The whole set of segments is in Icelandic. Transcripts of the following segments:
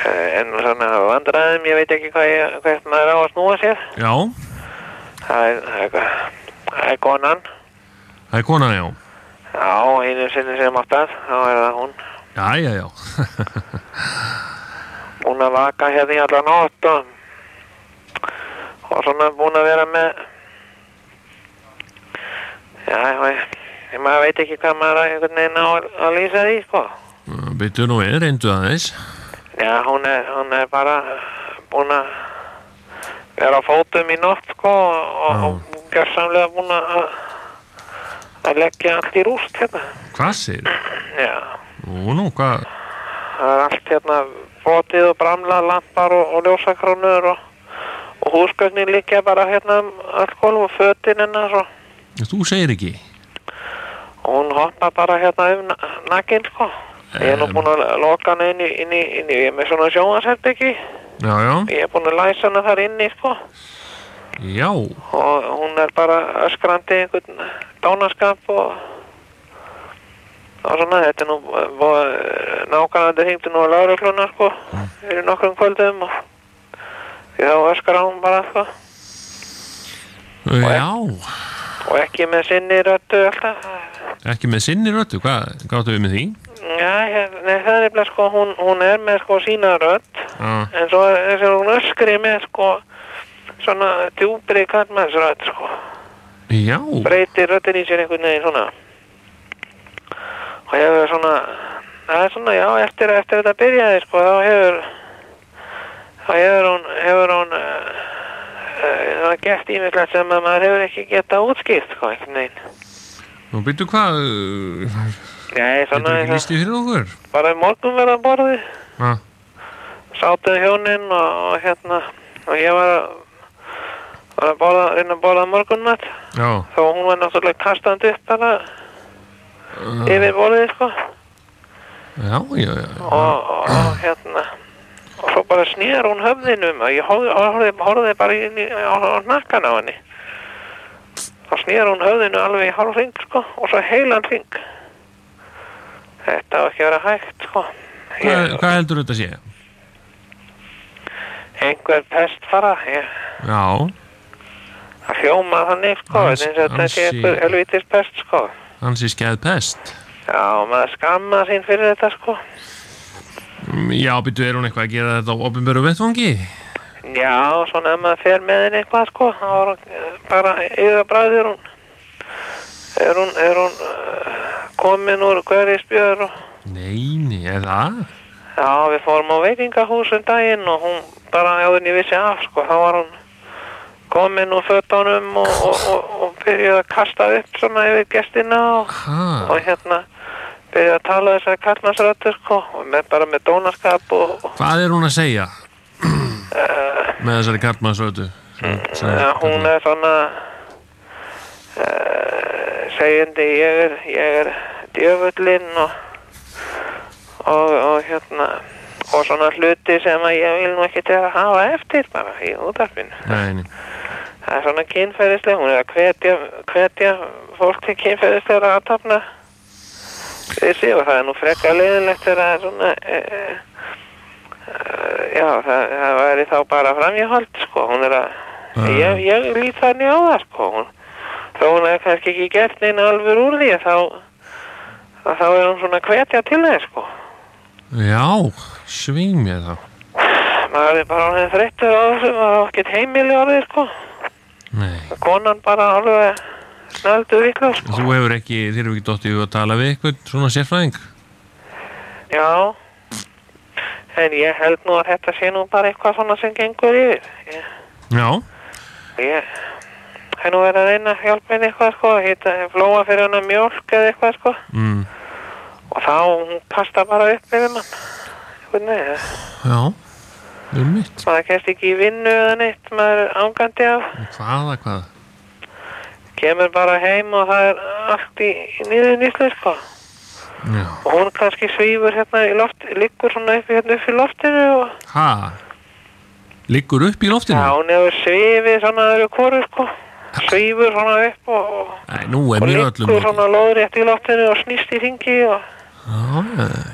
En svona vandræðum, ég veit ekki hvert maður á að snúa sér. Já. Það er konan. Það er konan, já. Já, einu sinni sem átt að, þá er það hún. Já. Búin að vaka hérna í alla nótt og svona búin að vera með... Já, maður veit ekki hvað maður einhvern veginn á að lýsa því, sko. Byttu nú við, reyndu aðeins. Já, hún er bara búin að vera á fótum í nótt, sko, og gjörsamlega búin að leggja allt í rúst, hérna. Hvað segir? Já. Nú, hvað? Það er allt hérna brotið og bramlað, lampar og ljósakrónur og húsgögnin liggja bara hérna allt gólf og fötin hennar svo. Þú segir ekki? Og hún hoppa bara hérna nakin, sko. Ég er nú búin að loka hana inn í með svona sjónvarpsherbergi. Já. Ég er búin að læsa hana þar inni, sko. Já. Og hún er bara öskrandi einhvern dánarskap og svona, þetta er nú nákvæmlega hringdi nú á lögregluna, sko, fyrir nokkrum kvöldum og því þá öskrar hún bara, sko. Já. Og ekki með sinni röddu alltaf. Ekki með sinni röddu? Hvað áttu við með því? Já, nei, það er nefnilega, sko, hún er með, sko, sína rödd, en svo er hún öskri með, sko, svona djúpri karlmannsrödd, sko. Já. Breytir röddin í sér einhvern veginn svona. Og hefur svona, það er svona, já, eftir þetta byrjaði, sko, þá hefur hún gert ýmislegt sem að maður hefur ekki getað útskýrt, sko, einhvern veginn. Nú byrju hvað? Nei, svona... Getur ekki lýst í fyrir okkur? Bara morgun verða borði. Já. Sátuð hjónin og hérna, og ég var að reyna að borða morgunmat. Já. Þó hún var náttúrulega kastandi upp bara yfir borðið, sko. Já. Og hérna, og svo bara snýr hún höfðinu og ég horfði bara inn á hnakkan á henni. Þá snýr hún höfðinu alveg í hálf hring, sko, og svo heilan hring. Þetta á ekki að vera hægt, sko. Hvað heldur þetta sé? Einhver pestfara, Já. Það hljóma þannig, sko, eins og þetta sé einhver helvítis pest, sko. Ansi skeð pest. Já, maður skamma sín fyrir þetta, sko. Já, byrju, er hún eitthvað að gera þetta á opinberu vettvangi? Já, svona ef maður fer með henni eitthvað, sko, þá er bara yfirbræðir hún. Er hún komin úr Hverfisbjör og... Nei, er það? Já, við fórum á veitingahús daginn og hún bara áður en ég vissi af, sko, þá var hún komin úr fötunum og byrjuði að kasta upp svona yfir gestina og hérna byrjuði að tala þessari karlmannsröddu, sko, og bara með dónaskap og... Hvað er hún að segja? Með þessari karlmannsröddu? Hún er svona segjandi ég er djöfullinn og hérna og svona hluti sem að ég vil nú ekki til að hafa eftir bara í útvarpinu. Nei. Það er svona kynferðislega, hún er að hvetja fólk til kynferðislega athafna þessi og það er nú frekar leiðinlegt þegar það er svona já, það væri þá bara framhjáhald, sko, hún er að ég lít þannig á það, sko, þó hún er kannski ekki gert neina alveg úr því þá er hún svona hvetja til það, sko. Já, sving mér þá. Maður er bara orðið þreyttur á þessu, maður á ekkert heimili orðið, sko. Nei. Konan bara alveg snældu vitlaus, sko. Þú hefur ekki dottið að tala við eitthvað svona sérfræðing? Já, en ég held nú að þetta sé nú bara eitthvað svona sem gengur yfir. Já. Ég hef nú verið að reyna að hjálpa henni eitthvað, sko, flóa fyrir hana mjólk eða eitthvað, sko. Og þá hún kasta bara upp yfir mann. Hvernig? Já, mitt. Maður kemst ekki í vinnu eða neitt, maður er ángandi af. Hvað? Kemur bara heim og það er allt í niður nýslu, sko. Já. Og hún kannski svífur hérna í loft, liggur svona upp í loftinu og... Hæ? Liggur upp í loftinu? Já, hún hefur svifið svona öðru hvoru, sko. Svífur svona upp og... Nei, nú er mér öllum... Og liggur svona lóðrétt í loftinu og snýst í hringi og... Já.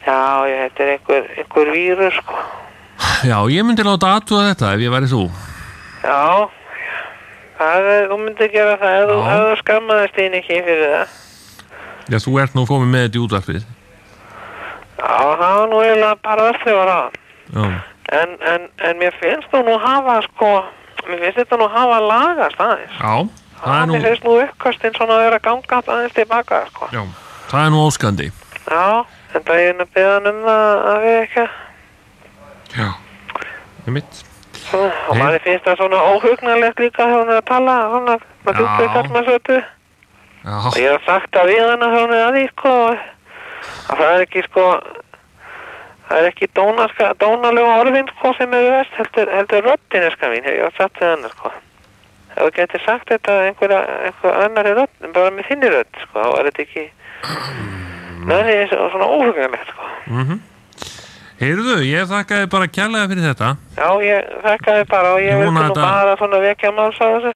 Já, þetta einhver vírus, sko. Já, ég myndi láta athuga þetta ef ég væri þú. Já, þú myndi gera það ef þú skammaðist þín ekki fyrir það. Já, þú ert nú komið með þetta í útvarpið. Já, það var nú eiginlega bara öllu var það. Já. En mér finnst þú nú hafa, sko, mér finnst þetta nú hafa lagast aðeins. Já, það er nú... Mér finnst nú uppkastin svona að vera gangað aðeins tilbaka, sko. Já, það er nú óskandi. Já, en það er að beða um það að við ekki. Já, það er mitt. Og manni finnst það svona óhugnarlegt líka þegar hún að tala, svona, maður djúpið kallmannsötu. Já. Og ég hef sagt að við hana þegar hún að því, sko, að það ekki, sko, það ekki dónalega orðin, sko, sem verst, heldur röddin, sko, mín, ég hef sagt það hennar, sko. Ef þú getur sagt þetta einhver annari rödd, bara með þinni rödd, sko, þá er þetta ekki, það er svona óhugnarlegt, sko. Heyrðu, ég þakkaði bara kærlega fyrir þetta. Já, ég þakkaði bara og ég vildi nú bara svona vekja máls á þessu.